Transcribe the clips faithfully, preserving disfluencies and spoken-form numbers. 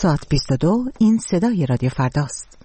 ساعت بیست و دو این صدای رادیو فرداست.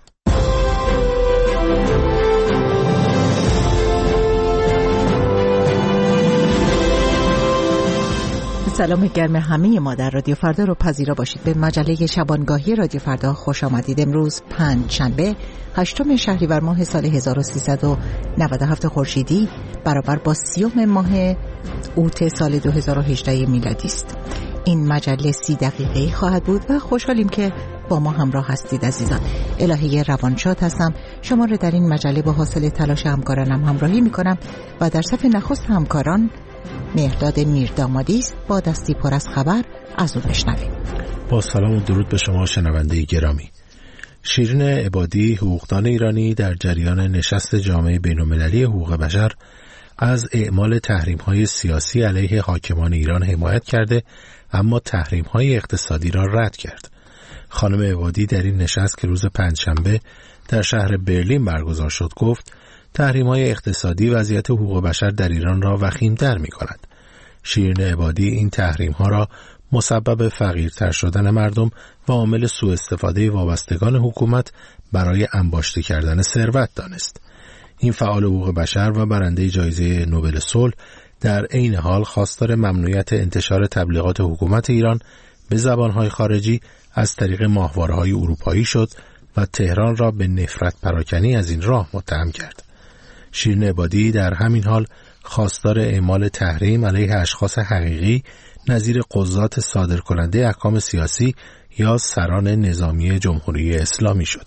سلام گرم همه ما در رادیو فردا رو پذیرا باشید. به مجله شبانگاهی رادیو فردا خوش آمدید. امروز پنج شنبه هشتم شهریور ماه سال هزار و سیصد و نود و هفت خورشیدی برابر با سیوم ماه اوت سال دو هزار و هجده میلادی است. این مجله سی دقیقه‌ای خواهد بود و خوشحالیم که با ما همراه هستید عزیزان. الهه روانشاد هستم، شما رو در این مجله با حاصل تلاش همکارانم همراهی میکنم و در صف نخست همکاران مهرداد میردامادی است. با دستی پر از خبر از او بشنویم. با سلام و درود به شما شنونده گرامی. شیرین عبادی، حقوقدان ایرانی، در جریان نشست جامعه بین‌المللی حقوق بشر از اعمال تحریم‌های سیاسی علیه حاکمان ایران حمایت کرده، اما تحریم‌های اقتصادی را رد کرد. خانم عبادی در این نشست که روز پنجشنبه در شهر برلین برگزار شد گفت تحریم‌های اقتصادی وضعیت حقوق بشر در ایران را وخیم‌تر می‌کند. شیرین عبادی این تحریم‌ها را مسبب فقیرتر شدن مردم و عامل سوء استفاده وابستگان حکومت برای انباشته کردن ثروت دانست. این فعال حقوق بشر و برنده جایزه نوبل صلح در عین حال خواستار ممنوعیت انتشار تبلیغات حکومت ایران به زبان‌های خارجی از طریق ماهواره‌های اروپایی شد و تهران را به نفرت پراکنی از این راه متهم کرد. شیرین عبادی در همین حال خواستار اعمال تحریم علیه اشخاص حقیقی نظیر قضات صادرکننده احکام سیاسی یا سران نظامی جمهوری اسلامی شد.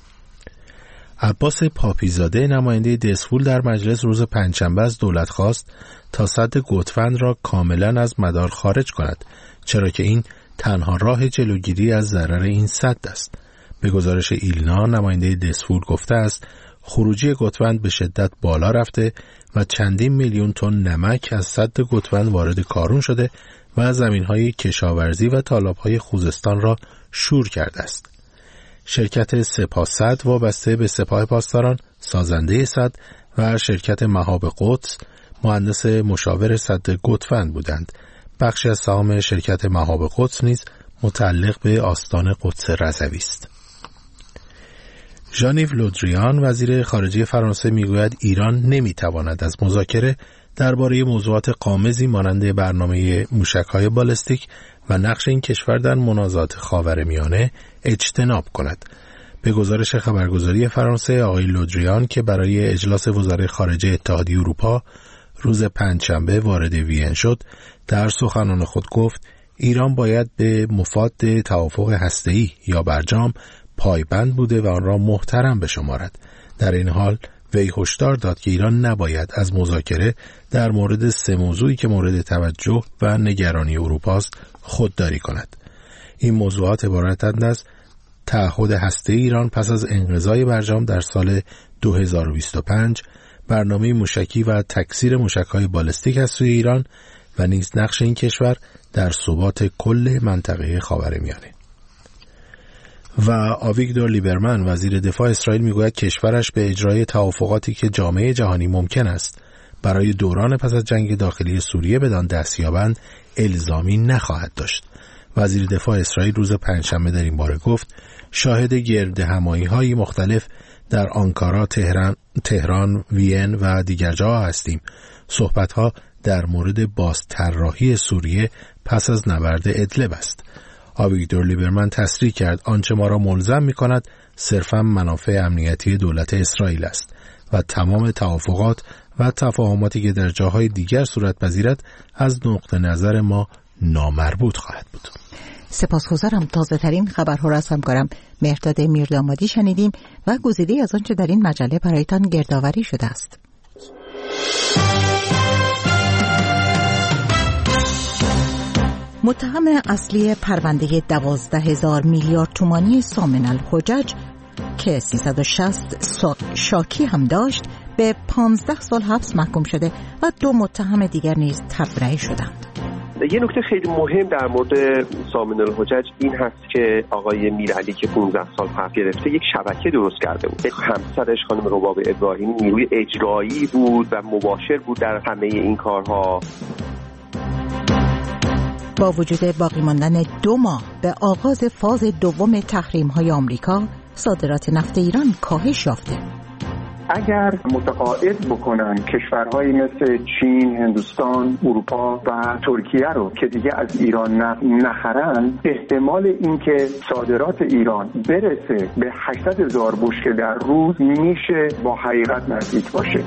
عباس پاپیزاده نماینده دسفول در مجلس روز پنجشنبه از دولت خواست تا سد گوتفند را کاملا از مدار خارج کند، چرا که این تنها راه جلوگیری از ضرر این سد است. به گزارش ایلنا نماینده دسفول گفته است خروجی گوتفند به شدت بالا رفته و چندین میلیون تن نمک از سد گوتفند وارد کارون شده و زمین‌های کشاورزی و تالاب‌های خوزستان را شور کرده است. شرکت سپاسد وابسته به سپاه پاسداران سازنده سد و شرکت مهاب قدس مهندس مشاور سد گوتفند بودند. بخشی از سهام شرکت مهاب قدس نیز متعلق به آستان قدس رضوی است. ژان یو لودریان وزیر خارجه فرانسه میگوید ایران نمیتواند از مذاکره درباره موضوعات غامضی مانند برنامه موشک‌های بالستیک و نقش این کشور در منازعات خاورمیانه اجتناب کند. به گزارش خبرگزاری فرانسه آقای لودریان که برای اجلاس وزرای خارجه اتحادیه اروپا روز پنجشنبه وارد وین شد، در سخنان خود گفت ایران باید به مفاد توافق هسته‌ای یا برجام پایبند بوده و آن را محترم بشمارد. در این حال وی هشدار داد که ایران نباید از مذاکره در مورد سه موضوعی که مورد توجه و نگرانی اروپاست خودداری کند. این موضوعات عبارتند از تعهد هسته ایران پس از انقضای برجام در سال دو هزار و بیست و پنج، برنامه موشکی و تکثیر موشک‌های بالستیک از سوی ایران و نیز نقش این کشور در ثبات کل منطقه خاورمیانه. و آویگدور لیبرمن وزیر دفاع اسرائیل میگوید کشورش به اجرای توافقاتی که جامعه جهانی ممکن است برای دوران پس از جنگ داخلی سوریه بدان دست یابند الزامی نخواهد داشت. وزیر دفاع اسرائیل روز پنجشنبه در این باره گفت شاهد گردهمایی‌های مختلف در آنکارا، تهران، تهران، وین و دیگر جاها هستیم. صحبت‌ها در مورد بازطراحی سوریه پس از نبرد ادلب است. آویگدور لیبرمن تصریح کرد آنچه ما را ملزم می کند صرفاً منافع امنیتی دولت اسرائیل است و تمام توافقات و تفاهماتی که در جاهای دیگر صورت پذیرد از نقطه نظر ما نامربوط خواهد بود. سپاسگزارم. تازه ترین خبرها را از همکارم مهرداد میردامادی شنیدیم و گزیده از آنچه در این مجله برایتان گردآوری شده است. متهم اصلی پرونده دوازده هزار میلیارد تومانی سامن الحجج که سیصد و شصت شاکی هم داشت به پانزده سال حبس محکوم شده و دو متهم دیگر نیز تبرئه شدند. یه نکته خیلی مهم در مورد سامن الحجج این هست که آقای میرعلی که پانزده سال حبس گرفته یک شبکه درست کرده بود. همسرش خانم رباب ابراهیمی نیروی اجرایی بود و مباشر بود در همه این کارها. با وجود باقی ماندن دو ماه به آغاز فاز دوم تحریم‌های آمریکا، صادرات نفت ایران کاهش یافته. اگر متقاعد بکنن کشورهایی مثل چین، هندوستان، اروپا و ترکیه رو که دیگه از ایران نخرن، احتمال اینکه صادرات ایران برسه به هشتصد هزار بشکه در روز میشه با حقیقت نزدیک باشه.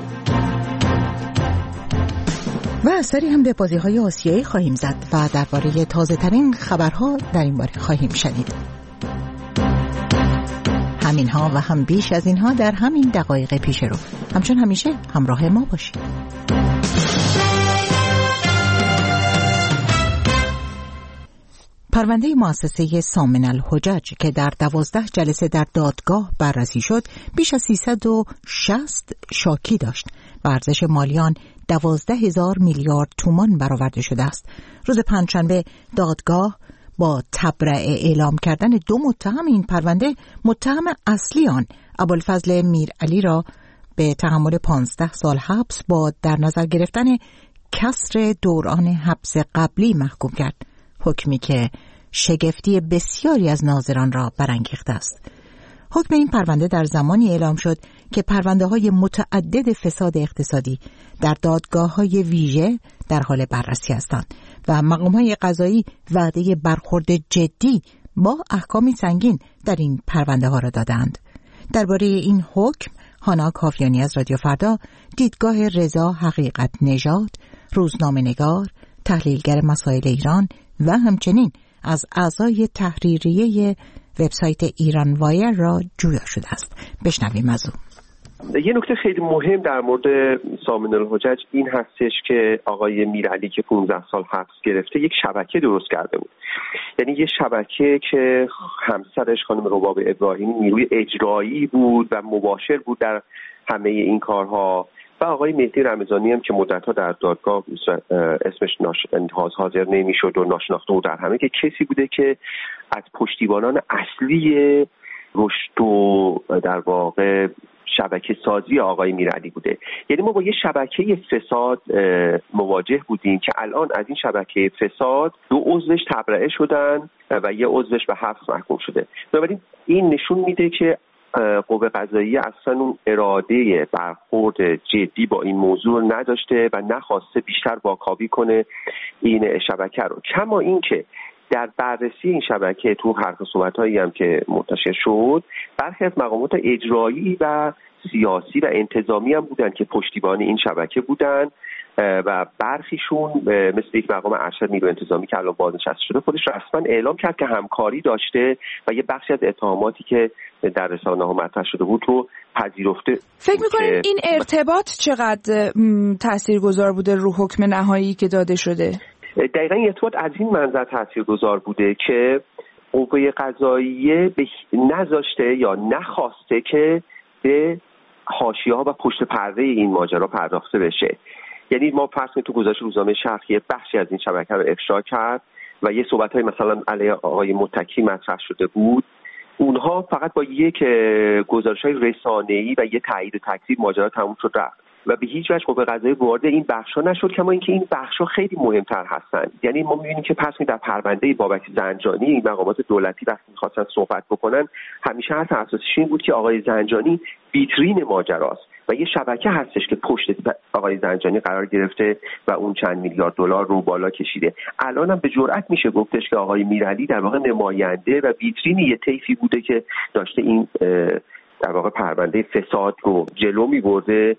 و اثری هم به بازی‌های آسیایی خواهیم زد و درباره تازه‌ترین خبرها در این باره خواهیم شنید. همینها و هم بیش از اینها در همین دقایق پیش رو. همچون همیشه همراه ما باشید. پرونده مؤسسه سامن الحجج که در دوازده جلسه در دادگاه بررسی شد، بیش از سیصد و شصت شاکی داشت و ارزش مالی آن دوازده هزار میلیارد تومان برآورده شده است. روز پنجشنبه دادگاه با تبرئه اعلام کردن دو متهم این پرونده، متهم اصلی آن ابوالفضل میرعلی را به تحمل پانزده سال حبس با در نظر گرفتن کسر دوران حبس قبلی محکوم کرد. حکمی که شگفتی بسیاری از ناظران را برانگیخته است. حکم این پرونده در زمانی اعلام شد که پرونده های متعدد فساد اقتصادی در دادگاه های ویژه در حال بررسی هستند و مقام های قضایی وعده برخورد جدی با احکامی سنگین در این پرونده ها را دادند. درباره این حکم هانا کافیانی از رادیو فردا، دیدگاه رضا حقیقت نژاد، روزنامه نگار، تحلیلگر مسائل ایران و همچنین از اعضای تحریریه وبسایت ایران وایر را جویا شده است. بشنویم از او. یه نکته خیلی مهم در مورد سامن الحجج این هستش که آقای میرعلی که پانزده سال حبس گرفته یک شبکه درست کرده بود. یعنی یه شبکه که همسرش خانم رباب ابراهیمی نیروی اجرایی بود و مباشر بود در همه این کارها و آقای مهدی رمضانی هم که مدت‌ها در دادگاه اسمش ناش... حاضر نمی‌شد و ناشناخته بود در همه، که کسی بوده که از پشتیبانان اصلی رشد و در واقع شبکه سازی آقای میرعلی بوده. یعنی ما با یه شبکه فساد مواجه بودیم که الان از این شبکه فساد دو عضوش تبرئه شدن و یه عضوش به حبس محکوم شده. بنابراین این نشون میده که قوه قضاییه اصلا اون اراده برخورد جدی با این موضوع نداشته و نخواسته بیشتر واکاوی کنه این شبکه رو. کما این که در بررسی این شبکه تو حرف و صحبت‌هایی هم که منتشر شد، برخی از مقامات اجرایی و سیاسی و انتظامی هم بودن که پشتیبان این شبکه بودن و برخیشون مثل یک مقام ارشد نیروی انتظامی که الان بازنشسته شده خودش رسما اعلام کرد که همکاری داشته و یه بخشی از اتهاماتی که در رسانه‌ها مطرح شده بود رو پذیرفته. فکر می‌کنید این ارتباط چقدر تاثیرگذار بوده رو حکم نهایی که داده شده؟ دقیقاً این ارتباط از این منظر تاثیرگذار بوده که قوه قضاییه نذاشته یا نخواسته که به حاشیه‌ها و پشت پرده این ماجرا پرداخته بشه. یعنی ما فرض کنید تو گزارش روزنامه شرق یه بخشی از این شبکه رو افشا کرد و یه صحبت‌های مثلا علیه آقای متکی مطرح شده بود، اونها فقط با یک گزارش‌های رسانه‌ای و یه تایید و تکذیب ماجرا تموم شد رفت و به هیچ وجه قوه قضاییه وارد این بخشا نشد. کما اینکه این بخشا خیلی مهمتر هستن. یعنی ما می‌بینیم که پس می در پرونده بابک زنجانی این مقامات دولتی وقتی می‌خواستن صحبت بکنن، همیشه حرف اساسیش این بود که آقای زنجانی ویترین ماجراست و یه شبکه هستش که پشت آقای زنجانی قرار گرفته و اون چند میلیارد دلار رو بالا کشیده. الان هم به جرئت میشه گفتش که آقای میرعلی در واقع نماینده و ویترین یه طیفی بوده که داشته این در واقع پرونده فساد رو جلو می‌برده،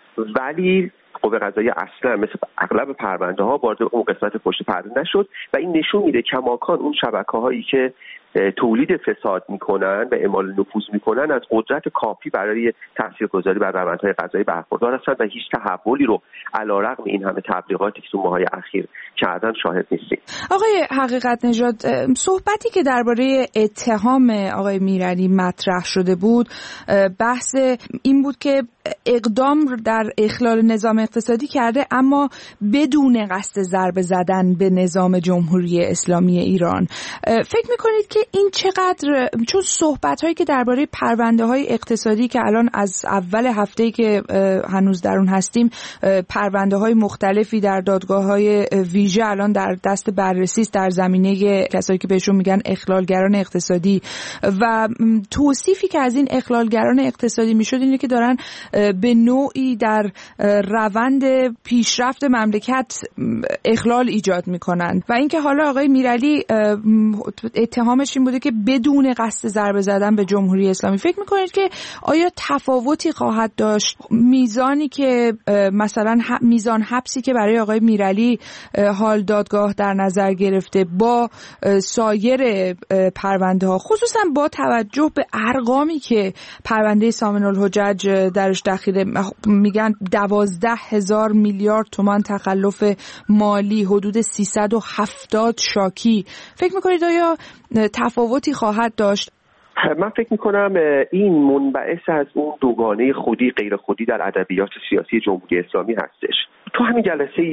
ولی قوه قضاییه اصلا مثل اغلب پرونده ها وارد اون قسمت پشت پرده نشد و این نشون میده کماکان اون شبکه هایی که تولید فساد میکنن و اعمال نفوذ میکنن از قدرت کافی برای تاثیرگذاری بر روندهای قضایی برخوردار هستند و هیچ تحولی رو علیرغم این همه تبلیغاتی که تو ماهای اخیر کردن شاهد نیستیم. آقای حقیقت نژاد، صحبتی که درباره اتهام آقای میرعلی مطرح شده بود بحث این بود که اقدام در اخلال نظام اقتصادی کرده اما بدون قصد ضربه زدن به نظام جمهوری اسلامی ایران. فکر میکنید که این چقدر، چون صحبت‌هایی که درباره پرونده‌های اقتصادی که الان از اول هفته‌ای که هنوز در اون هستیم پرونده‌های مختلفی در دادگاه‌های ویژه الان در دست بررسی است در زمینه کسایی که بهشون میگن اخلالگران اقتصادی و توصیفی که از این اخلالگران اقتصادی میشد اینه که دارن به نوعی در روند پیشرفت مملکت اخلال ایجاد میکنن و اینکه حالا آقای میرعلی اتهامش این بوده که بدون قصد ضربه زدن به جمهوری اسلامی. فکر میکنید که آیا تفاوتی خواهد داشت میزانی که مثلا میزان حبسی که برای آقای میرعلی حال دادگاه در نظر گرفته با سایر پرونده ها، خصوصا با توجه به ارقامی که پرونده سامن الحجج درش دخیله، میگن دوازده هزار میلیارد تومان تخلف مالی، حدود سیصد و هفتاد شاکی، فکر میکنید آیا تفاوتی خواهد داشت؟ من فکر میکنم این منبعث از اون دوگانه خودی غیر خودی در ادبیات سیاسی جمهوری اسلامی هستش. تو همین جلسه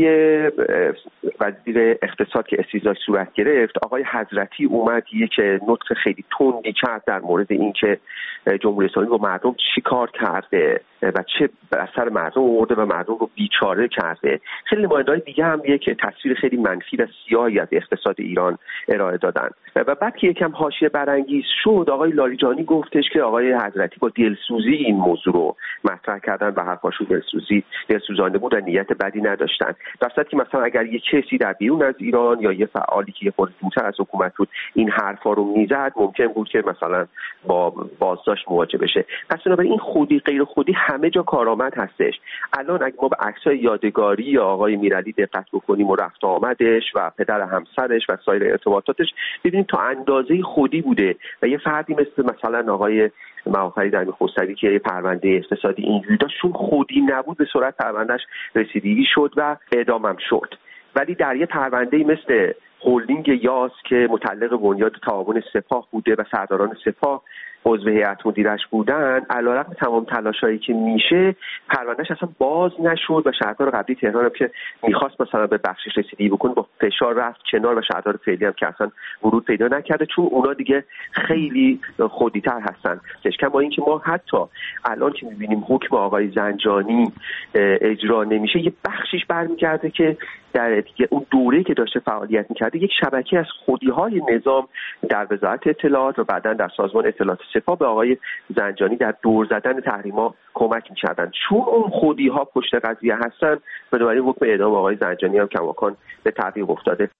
وزیر اقتصاد که استیضاح صورت گرفت، آقای حضرتی اومد یک نطق خیلی تندی کرد در مورد اینکه جمهوری اسلامی با مردم چی کار کرده و چه بر سر مردم آورده و مردم رو بیچاره کرده. خیلی نماینده‌های دیگه هم یک تصویر خیلی منفی و سیاهی از اقتصاد ایران ارائه دادن و بعد که یکم حاشیه برانگیز شد، آقای لاریجانی گفتش که آقای حضرتی با دلسوزی این موضوع رو مطرح کردن و حرفاشون دلسوزی دلسوزانه بود و نیت بدی نداشتن. در صورتی که مثلا اگر یک کسی در بیرون از ایران یا یه فعالی که خود دورتر از حکومت بود این حرفا رو میزد، ممکن بود که مثلا با بازداشت مواجه بشه. پس بنابراین این خودی غیر خودی همه جا کارآمد هستش. الان اگه ما به عکسای یادگاری یا آقای میرعلی دقت بکنیم و رفت آمدش و پدر همسرش و سایر ارتباطاتش، ببینیم تا اندازه خودی بوده و یه فردی مثل مثلا آقای معافری در خسروی که یه پرونده اقتصادی اینجوری داشت، چون خودی نبود به سرعت پروندهش رسیدگی شد و اعدامم شد. ولی در یه پرونده مثل هولدینگ یاس که متعلق بنیاد تعاون سپاه بوده و سرداران سپاه عضو هیئت مدیرش بودن، علیرغم تمام تلاشایی که میشه پروندهش اصلا باز نشد و شهردار قبلی تهران هم که میخواست مثلا به بخشش رسیدگی بکنه با فشار رفت کنار و شهردار فعلی هم که اصلا ورود پیدا نکرده، چون اونا دیگه خیلی خودی‌تر هستن. کما اینکه ما حتی الان که میبینیم حکم آقای زنجانی اجرا نمیشه، یه بخشش برمیگرده که در دیگه اون دوره‌ای که داشته فعالیت میکرده یک شبکه از خودی‌های نظام در وزارت اطلاعات و بعداً در سازمان اطلاعات سپاه به آقای زنجانی در دور زدن تحریما کمک می‌کردن. چون اون خودی‌ها پشت قضیه هستن، بنابراین حکم اعدام آقای زنجانی هم کماکان به تعویق افتاده.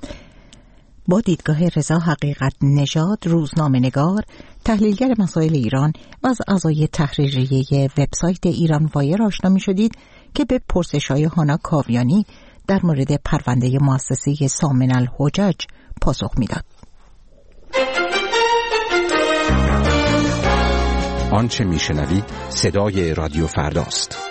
با دیدگاه رضا حقیقت نژاد، روزنامه‌نگار، تحلیلگر مسائل ایران و از اعضای تحریریه وبسایت ایران وایر آشنا می‌شدید که به پرسش‌های هانا کاویانی در مورد پرونده مؤسسه سامن الحجج پاسخ میداد. آنچه میشنوید صدای رادیو فرداست.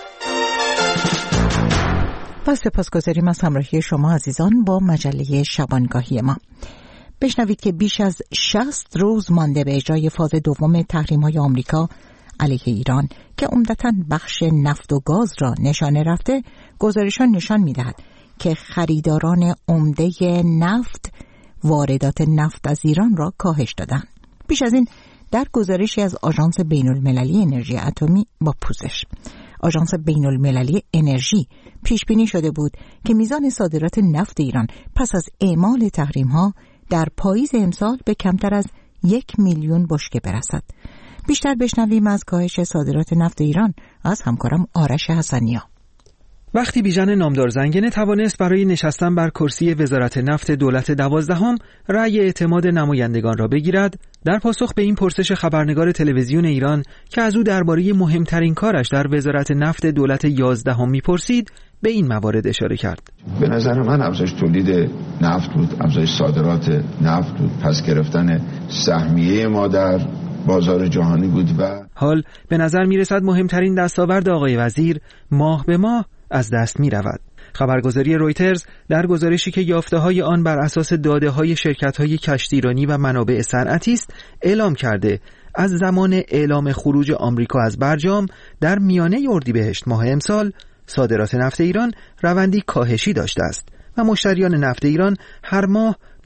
با سپاسگزاریم از همراهی شما عزیزان با مجله شبانگاهی ما. بشنوید که بیش از شصت روز مانده به اجرای فاز دوم تحریم‌های آمریکا علیه ایران که عمدتاً بخش نفت و گاز را نشانه رفته، گزارشان نشان می‌دهد که خریداران عمده نفت واردات نفت از ایران را کاهش دادند. بیش از این در گزارشی از آژانس بین‌المللی انرژی اتمی با پوزش، آژانس بین‌المللی انرژی پیش بینی شده بود که میزان صادرات نفت ایران پس از اعمال تحریم‌ها در پاییز امسال به کمتر از یک میلیون بشکه برسد. بیشتر بشنویم از کاهش صادرات نفت ایران از همکارم آرش حسنیا. وقتی بیژن نامدار زنگنه توانست برای نشستن بر کرسی وزارت نفت دولت دوازدهم رأی اعتماد نمایندگان را بگیرد، در پاسخ به این پرسش خبرنگار تلویزیون ایران که از او درباره مهمترین کارش در وزارت نفت دولت یازدهم میپرسید، به این موارد اشاره کرد. به نظر من افزایش تولید نفت بود، افزایش صادرات نفت بود، پس گرفتن سهمیه ما در بازار جهانی بود و حال به نظر میرسد مهمترین دستاورد آقای وزیر ماه به ماه از دست می رود. خبرگزاری رویترز در گزارشی که یافته‌های آن بر اساس داده‌های شرکت‌های کشتیرانی و منابع صنعتی است اعلام کرده از زمان اعلام خروج آمریکا از برجام در میانه اردیبهشت ماه امسال صادرات نفت ایران روندی کاهشی داشته است و مشتریان نفت ایران هر ماه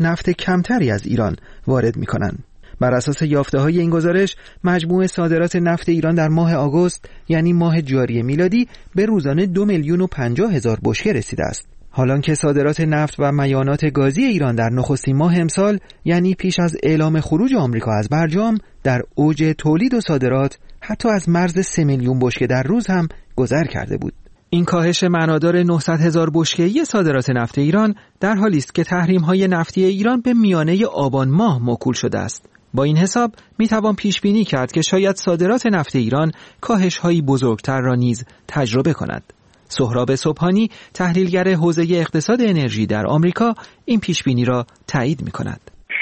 نفت کمتری از ایران وارد می‌کنند. بر اساس یافته‌های این گزارش، مجموع صادرات نفت ایران در ماه آگوست، یعنی ماه جاری میلادی، به روزانه دو میلیون و پنجاه هزار بشکه رسیده است. حالان که صادرات نفت و میانات گازی ایران در نخستین ماه امسال، یعنی پیش از اعلام خروج آمریکا از برجام، در اوج تولید و صادرات حتی از مرز سه میلیون بشکه در روز هم گذر کرده بود. این کاهش معنادار نهصد هزار بشکه‌ای صادرات نفت ایران در حالی است که تحریم‌های نفتی ایران به میانه آبان ماه موکول شده است. با این حساب میتوان پیش بینی کرد که شاید صادرات نفت ایران کاهش‌هایی بزرگتر را نیز تجربه کند. سهراب صبحانی، تحلیلگر حوزه اقتصاد انرژی در آمریکا، این پیش بینی را تایید می‌کند.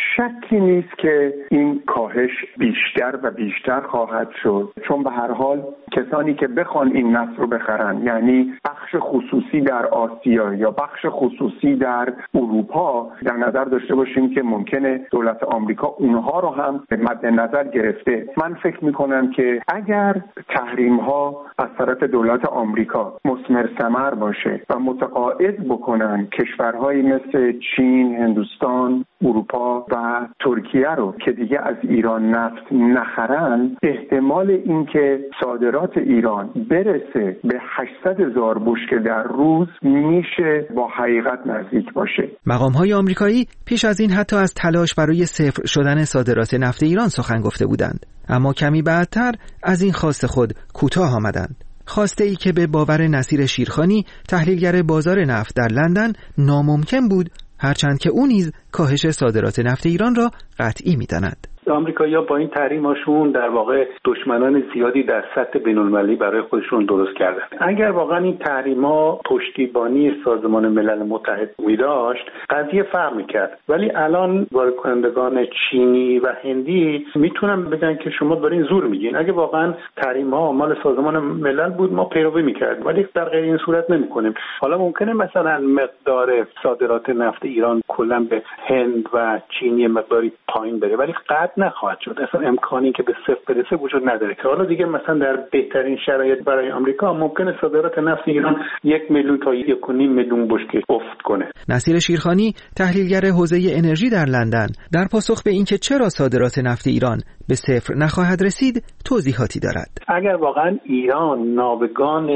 شکی نیست که این کاهش بیشتر و بیشتر خواهد شد، چون به هر حال کسانی که بخوان این نفت رو بخرن، یعنی بخش خصوصی در آسیا یا بخش خصوصی در اروپا، در نظر داشته باشیم که ممکنه دولت آمریکا اونها رو هم مد نظر گرفته. من فکر میکنم که اگر تحریم ها از طرف دولت آمریکا مثمر ثمر باشه و متقاعد بکنن کشورهایی مثل چین، هندوستان، اروپا و ترکیه رو که دیگه از ایران نفت نخرن، احتمال اینکه صادرات ایران برسه به هشتصد هزار بشکه در روز میشه با حقیقت نزدیک باشه. مقام‌های آمریکایی پیش از این حتی از تلاش برای صفر شدن صادرات نفت ایران سخن گفته بودند، اما کمی بعدتر از این خواست خود کوتاه آمدند. خواسته ای که به باور نصیر شیرخانی، تحلیلگر بازار نفت در لندن، ناممکن بود، هرچند که او نیز کاهش صادرات نفت ایران را قطعی می‌داند. آمریکایی‌ها با این تحریم‌هاشون در واقع دشمنان زیادی در سطح بین‌المللی برای خودشون درست کردن. اگر واقعا این تحریم‌ها پشتیبانی سازمان ملل متحد می‌داشت، قضیه فرق می‌کرد. ولی الان وارد کنندگان چینی و هندی میتونن بگن که شما دارین زور میگین. اگه واقعا تحریم‌ها مال سازمان ملل بود، ما پیروی می‌کردیم، ولی در غیر این صورت نمی‌کنیم. حالا ممکنه مثلا مقدار صادرات نفت ایران کلاً به هند و چین مقداری پایین بره، ولی قطع نخواهد شد. اصلا امکانی که به صفر برسه وجود نداره که حالا دیگه مثلا در بهترین شرایط برای آمریکا ممکنه صادرات نفت ایران یک میلیون تا یک و نیم میلیون بشکه افت کنه. نصیر شیرخانی، تحلیلگر حوزه انرژی در لندن، در پاسخ به اینکه چرا صادرات نفت ایران به صفر نخواهد رسید توضیحاتی دارد. اگر واقعا ایران ناوگان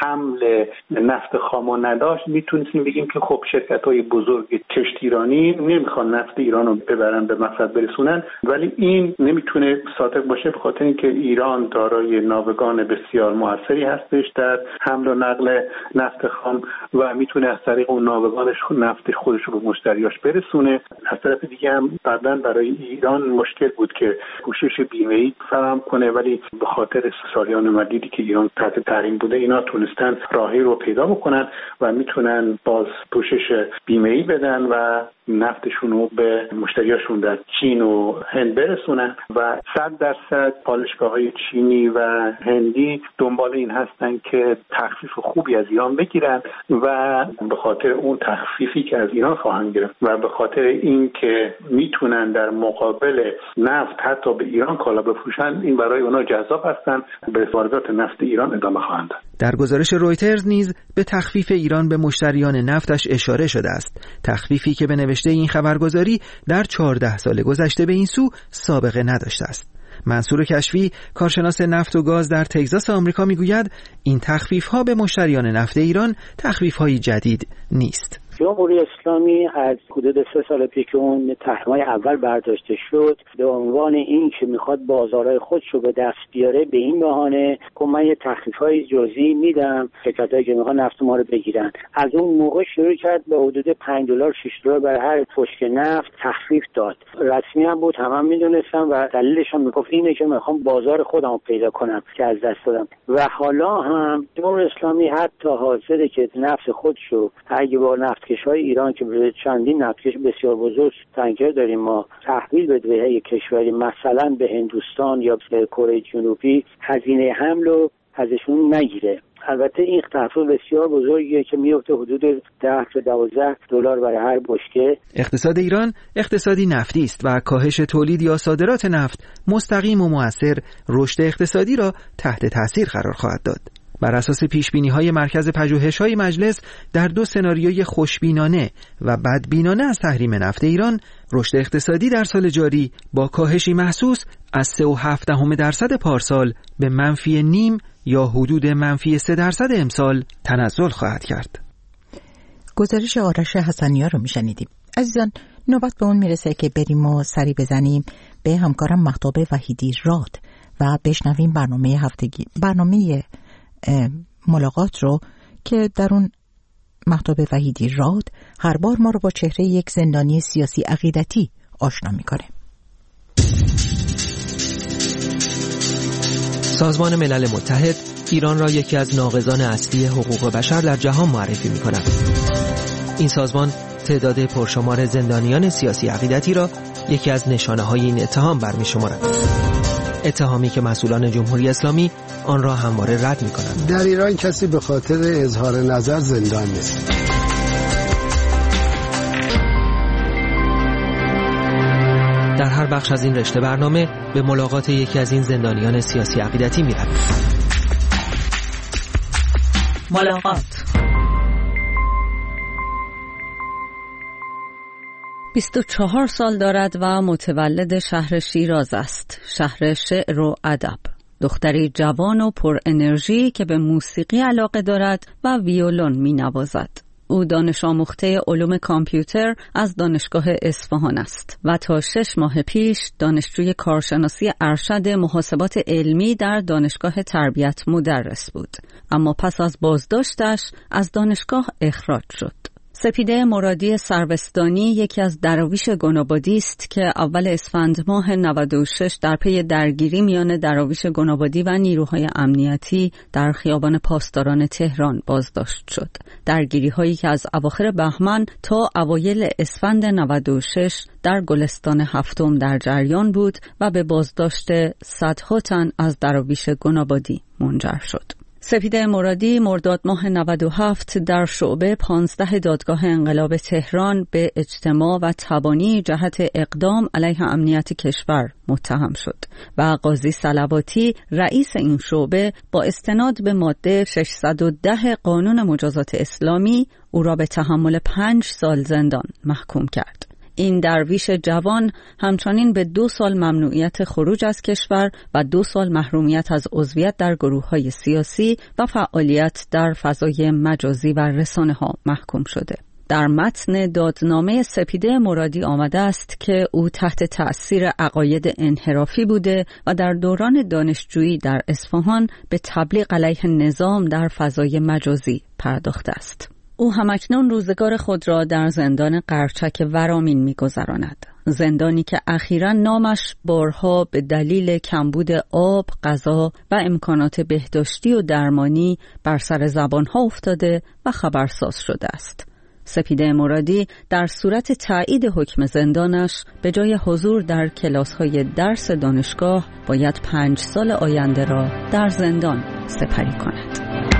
حمل نفت خام نداشت، میتونستیم بگیم که خب شرکت‌های بزرگ کشتی ایرانی نمیخوان نفت ایران رو ببرن به مقصد برسونن، ولی این نمیتونه صادق باشه به خاطر اینکه ایران دارای ناوگان بسیار موثری هستش در حمل و نقل نفت خام و میتونه از طریق اون ناوگانش نفت خودش رو به مشتریاش برسونه. از طرف دیگه هم بعداً برای ایران مشکل بود که پوشش بیمه‌ای فراهم کنه، ولی به خاطر سالیان مدیدی که ایران تحت تحریم بوده، اینا تونستن راهی رو پیدا بکنن و میتونن باز پوشش بیمه‌ای بدن و نفتشون رو به مشتریاشون در چین و هند برسونن و صد درصد پالایشگاه‌های چینی و هندی دنبال این هستن که تخفیف خوبی از ایران بگیرن و به خاطر اون تخفیفی که از ایران خواهند گرفت و به خاطر این که میتونن در مقابل نفت حتی به ایران کالا بفروشن، این برای اونا جذاب هستن، به واردات نفت ایران ادامه خواهند داد. در گزارش رویترز نیز به تخفیف ایران به مشتریان نفتش اشاره شده است، تخفیفی که به نوشته این خبرگزاری در چهارده سال گذشته به این سو سابقه نداشته است. منصور کشفی، کارشناس نفت و گاز در تگزاس آمریکا، میگوید این تخفیف‌ها به مشتریان نفت ایران تخفیف‌های جدید نیست. جمهوری اسلامی از حدود سه سال پیش که اون تحریم‌های اول برداشته شد، به عنوان این که میخواد بازارهای خودش رو به دست بیاره، به این بهانه که من یه تخفیف‌های جزئی میدم شرکتایی که میخوان نفت ما رو بگیرن. از اون موقع شروع کرد به حدود پنج دلار شش دلار برای هر بشکه نفت تخفیف داد. رسمی هم بود، همه هم میدونستن و دلیلش هم میگفت اینه که میخوام بازار خودم رو پیدا کنم که از دست دادم. و حالا هم جمهوری اسلامی حتی حاضره که نفت خودش رو اگه با نفت کشورهای ایران که به چندین نفتکش بسیار بزرگ تانکر داریم ما تحویل بده به یک کشوری مثلا به هندوستان یا به کره جنوبی، هزینه حمل رو ازشون نگیره. البته این تخفیف بسیار بزرگیه که میفته حدود ده تا دوازده دلار برای هر بشکه. اقتصاد ایران اقتصادی نفتی است و کاهش تولید یا صادرات نفت مستقیم و مؤثر رشد اقتصادی را تحت تاثیر قرار خواهد داد. بر اساس پیشبینی‌های مرکز پژوهش‌های مجلس در دو سناریوی خوشبینانه و بدبینانه از تحریم نفت ایران، رشد اقتصادی در سال جاری با کاهشی محسوس از سه و هفت دهم درصد پارسال به منفی نیم یا حدود منفی سه درصد امسال تنزل خواهد کرد. گزارش آرش حسنی‌ها رو میشنیدیم. عزیزان، نوبت به اون میرسه که بریم و سری بزنیم به همکارم مهتاب وحیدی راد و بشنویم برنامه هفتگی برنامه ملاقات رو که در اون مهتاب وحیدی راد هر بار ما رو با چهره یک زندانی سیاسی عقیدتی آشنا میکنه. سازمان ملل متحد ایران را یکی از ناقضان اصلی حقوق بشر در جهان معرفی می‌کند. این سازمان تعداد پرشمار زندانیان سیاسی عقیدتی را یکی از نشانه‌های این اتهام برمی‌شمارد. اتهامی که مسئولان جمهوری اسلامی آن را همواره رد می‌کنند. در ایران کسی به خاطر اظهار نظر زندان نیست. در هر بخش از این رشته برنامه به ملاقات یکی از این زندانیان سیاسی عقیدتی می‌رویم. ملاقات. بیست و چهار سال دارد و متولد شهر شیراز است، شهر شعر و ادب. دختری جوان و پر انرژی که به موسیقی علاقه دارد و ویولون می نوازد. او دانش آموخته علوم کامپیوتر از دانشگاه اصفهان است و تا شش ماه پیش دانشجوی کارشناسی ارشد محاسبات علمی در دانشگاه تربیت مدرس بود، اما پس از بازداشتش از دانشگاه اخراج شد. سپیده مرادی سروستانی یکی از دراویش گنابادی است که اول اسفند ماه نود و شش در پی درگیری میان دراویش گنابادی و نیروهای امنیتی در خیابان پاسداران تهران بازداشت شد. درگیری هایی که از اواخر بهمن تا اوایل اسفند نود و شش در گلستان هفتم در جریان بود و به بازداشت صدها تن از دراویش گنابادی منجر شد. سپیده مرادی مرداد ماه نود و هفت در شعبه پانزده دادگاه انقلاب تهران به اجتماع و تبانی جهت اقدام علیه امنیت کشور متهم شد و قاضی صلواتی رئیس این شعبه با استناد به ماده ششصد و ده قانون مجازات اسلامی او را به تحمل پنج سال زندان محکوم کرد. این درویش جوان همچنین به دو سال ممنوعیت خروج از کشور و دو سال محرومیت از عضویت در گروه‌های سیاسی و فعالیت در فضای مجازی و رسانه‌ها محکوم شده. در متن دادنامه سپیده مرادی آمده است که او تحت تأثیر عقاید انحرافی بوده و در دوران دانشجویی در اصفهان به تبلیغ علیه نظام در فضای مجازی پرداخته است. او همکنون روزگار خود را در زندان قرچک ورامین می‌گذراند. زندانی که اخیراً نامش بارها به دلیل کمبود آب، غذا و امکانات بهداشتی و درمانی بر سر زبانها افتاده و خبرساز شده است. سپیده مرادی در صورت تایید حکم زندانش به جای حضور در کلاس‌های درس دانشگاه باید پنج سال آینده را در زندان سپری کند.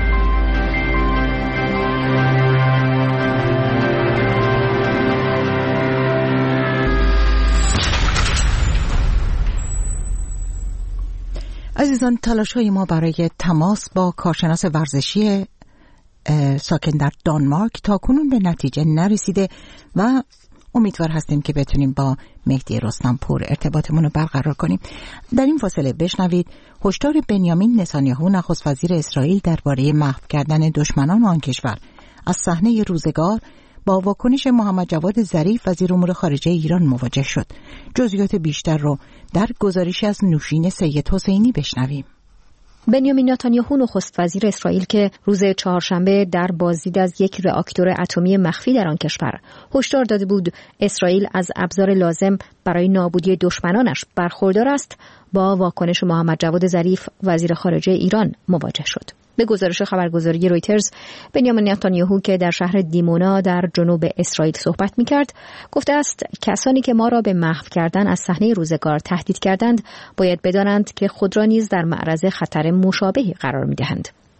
عزیزان، تلاش‌های ما برای تماس با کارشناس ورزشی ساکن در دانمارک تا کنون به نتیجه نرسیده و امیدوار هستیم که بتونیم با مهدی رستمپور ارتباطمون رو برقرار کنیم. در این فاصله بشنوید هشدار بنیامین نتانیاهو نخست وزیر اسرائیل درباره محو کردن دشمنان آن کشور از صحنه روزگار با واکنش محمد جواد ظریف وزیر امور خارجه ایران مواجه شد. جزئیات بیشتر رو در گزارشی از نوشین سید حسینی بشنویم. بنیامین نتانیاهو نخست وزیر اسرائیل که روز چهارشنبه در بازدید از یک راکتور اتمی مخفی در آن کشور هشدار داده بود اسرائیل از ابزار لازم برای نابودی دشمنانش برخوردار است، با واکنش محمد جواد ظریف وزیر خارجه ایران مواجه شد. به گزارش خبرگزاری رویترز، بنیامین نتانیاهو که در شهر دیمونا در جنوب اسرائیل صحبت می‌کرد، گفته است کسانی که ما را به محو کردن از صحنه روزگار تهدید کردند باید بدانند که خود را نیز در معرض خطر مشابهی قرار می‌دهند.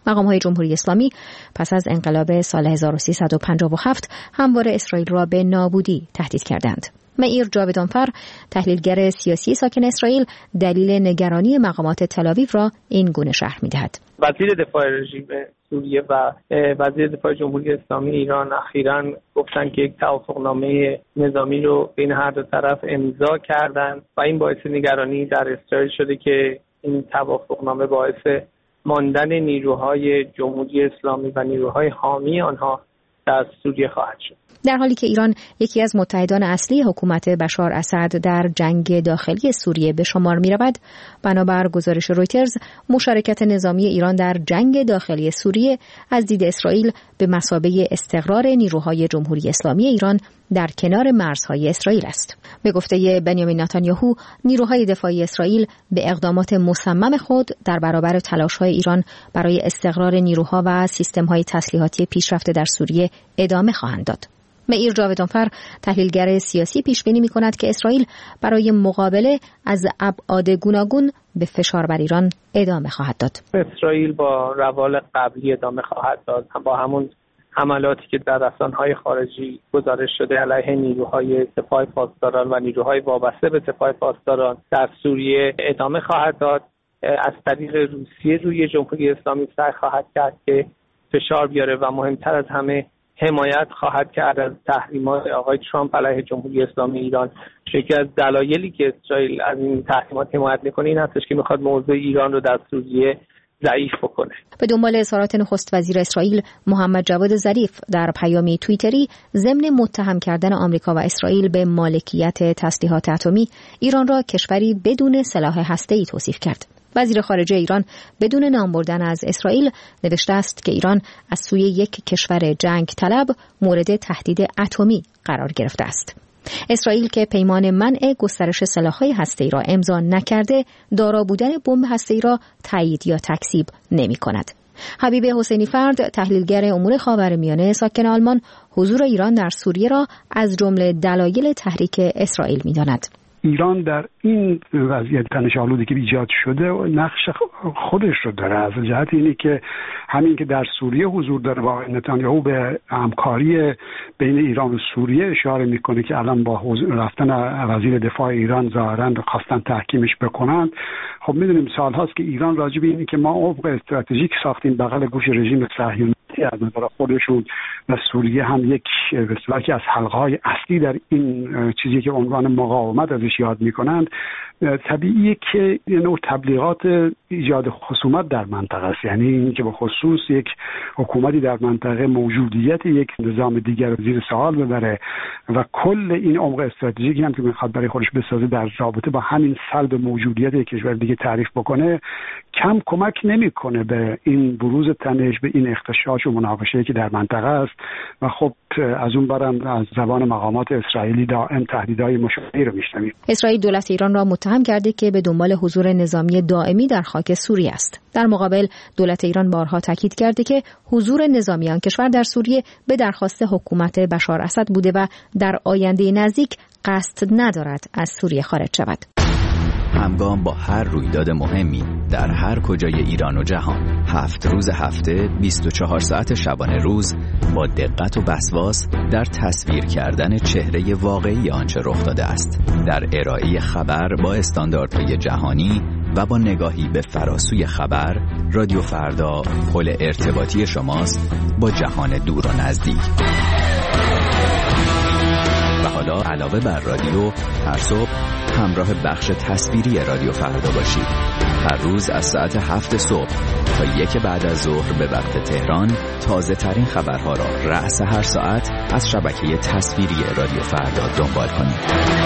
مقام‌های جمهوری اسلامی پس از انقلاب سال هزار و سیصد و پنجاه و هفت همواره اسرائیل را به نابودی تهدید کردند. مئیر جاودانفر، تحلیلگر سیاسی ساکن اسرائیل، دلیل نگرانی مقامات تل‌آویو را این گونه شرح می‌دهد. وزیر دفاع رژیم سوریه و وزیر دفاع جمهوری اسلامی ایران اخیراً گفتن که یک توافقنامه نظامی رو بین هر دو طرف امضا کردند و این باعث نگرانی در اسرائیل شده که این توافقنامه باعث ماندن نیروهای جمهوری اسلامی و نیروهای حامی آنها در سوریه خواهد شد. در حالی که ایران یکی از متحدان اصلی حکومت بشار اسد در جنگ داخلی سوریه به شمار می رود، بنابر گزارش رویترز مشارکت نظامی ایران در جنگ داخلی سوریه از دید اسرائیل به مثابه استقرار نیروهای جمهوری اسلامی ایران در کنار مرزهای اسرائیل است. به گفته بنیامین نتانیاهو، نیروهای دفاعی اسرائیل به اقدامات مصمم خود در برابر تلاش‌های ایران برای استقرار نیروها و سیستم‌های تسلیحاتی پیشرفته در سوریه ادامه خواهند داد. مئیر جاودانفر، تحلیلگر سیاسی، پیش بینی می‌کند که اسرائیل برای مقابله از ابعاد گوناگون به فشار بر ایران ادامه خواهد داد. اسرائیل با روال قبلی ادامه خواهد داد، با همون حملاتی که در رسانه‌های خارجی گزارش شده علیه نیروهای سپاه پاسداران و نیروهای وابسته به سپاه پاسداران در سوریه ادامه خواهد داد. از طریق روسیه روی جمهوری اسلامی سعی خواهد کرد که فشار بیاره و مهمتر از همه حمایت خواهد کرد از تحریمات آقای ترامپ علیه جمهوری اسلامی ایران. یکی از دلایلی که اسرائیل از این تحریمات حمایت میکنه این هستش که میخواد موضع ایران رو در سوریه ضعیف بکنه. به دنبال اظهارات نخست وزیر اسرائیل محمد جواد ظریف در پیامی توییتری ضمن متهم کردن آمریکا و اسرائیل به مالکیت تسلیحات اتمی، ایران را کشوری بدون سلاح هسته‌ای توصیف کرد. وزیر خارجه ایران بدون نام بردن از اسرائیل نوشته است که ایران از سوی یک کشور جنگ طلب مورد تهدید اتمی قرار گرفته است. اسرائیل که پیمان منع گسترش سلاح‌های هسته‌ای را امضا نکرده، دارا بودن بمب هسته‌ای را تایید یا تکذیب نمی‌کند. حبیب حسینی فرد، تحلیلگر امور خاورمیانه ساکن آلمان، حضور ایران در سوریه را از جمله دلایل تحریک اسرائیل می‌داند. ایران در این وضعیت تنش‌آلودی که ایجاد شده نقش خودش رو داره، از جهت اینی که همین که در سوریه حضور داره و نتانیاهو به همکاری بین ایران و سوریه اشاره میکنه که الان با رفتن وزیر دفاع ایران ظاهراً خواستن تحکیمش بکنن. خب میدونیم سالهاست که ایران راجع به اینی که ما افق استراتژیک ساختیم بغل گوش رژیم صهیونیستی از نظر خودشون و سوریه هم یک وسیله‌ای از حلقه‌های اصلی در این چیزی که عنوان مقاومت ازش یاد میکنند، طبیعیه که یه نوع تبلیغات ایجاد خصومت در منطقه است. یعنی این که به خصوص یک حکومتی در منطقه موجودیت یک نظام دیگر رو زیر سوال ببره و کل این عمق استراتژیکی هم که میخواد برای خودش بسازه در رابطه با همین سلب موجودیت یک کشور دیگه تعریف بکنه، کم کمک نمیکنه به این بروز تنش، به این اختشاش و مناقشه‌ای که در منطقه است. و خب از اون برم از زبان مقامات اسرائیلی دائم تهدیدهای مشابهی رو میشنویم. اسرائیل دولت ایران را متهم کرده که به دنبال حضور نظامی دائمی در خاک سوریه است. در مقابل دولت ایران بارها تاکید کرده که حضور نظامی آن کشور در سوریه به درخواست حکومت بشار اسد بوده و در آینده نزدیک قصد ندارد از سوریه خارج شود. همگام با هر رویداد مهمی در هر کجای ایران و جهان، هفت روز هفته، بیست و چهار ساعت شبانه روز، با دقت و وسواس در تصویر کردن چهره واقعی آنچه رخ داده است، در ارائه خبر با استانداردهای جهانی و با نگاهی به فراسوی خبر، رادیو فردا پل ارتباطی شماست با جهان دور و نزدیک. و حالا علاوه بر رادیو، هر صبح همراه بخش تصویری رادیو فردا باشید. هر روز از ساعت هفت صبح تا یک بعد از ظهر به وقت تهران، تازه ترین خبرها را رأس هر ساعت از شبکه تصویری رادیو فردا دنبال کنید.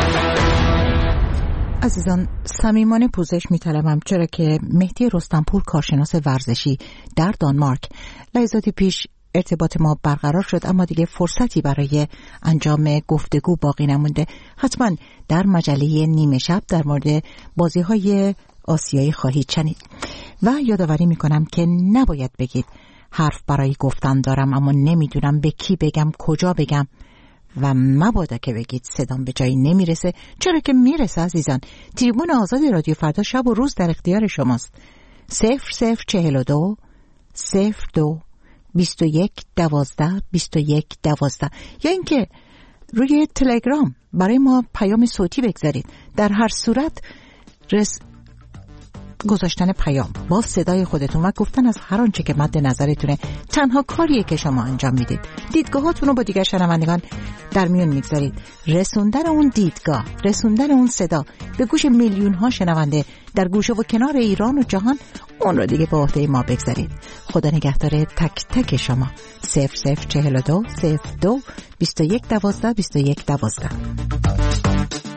عزیزان، صمیمانه پوزش می‌طلبم، چرا که مهدی رستمپور، کارشناس ورزشی در دانمارک، لحظاتی پیش ارتباط ما برقرار شد، اما دیگه فرصتی برای انجام گفتگو باقی نمونده. حتما در مجله نیمه شب در مورد بازی‌های آسیایی خواهید شنید. و یادآوری میکنم که نباید بگید حرف برای گفتن دارم اما نمیدونم به کی بگم، کجا بگم، و مبادا که بگید صدام به جایی نمیرسه، چرا که میرسه عزیزان. تریبون آزاد رادیو فردا شب و روز در اختیار شماست. صفر صفر چهل و دو صفر دو بیست و یک دوازده بیست و یک دوازده، یا اینکه روی تلگرام برای ما پیام صوتی بگذارید. در هر صورت رس گذاشتن پیام با صدای خودتون و گفتن از هر آنچه که مد نظرتونه تنها کاریه که شما انجام میدید. دیدگاهاتون رو با دیگر شنوندگان در میون میگذارید. رسوندن اون دیدگاه، رسوندن اون صدا به گوش میلیون ها شنونده در گوشه و کنار ایران و جهان، اون رو دیگه به عهده ما بگذارید. خدا نگهدار تک تک شما. صفر صفر چهل و دو صفر دو بیست و یک دوازده بیست و یک دوازده.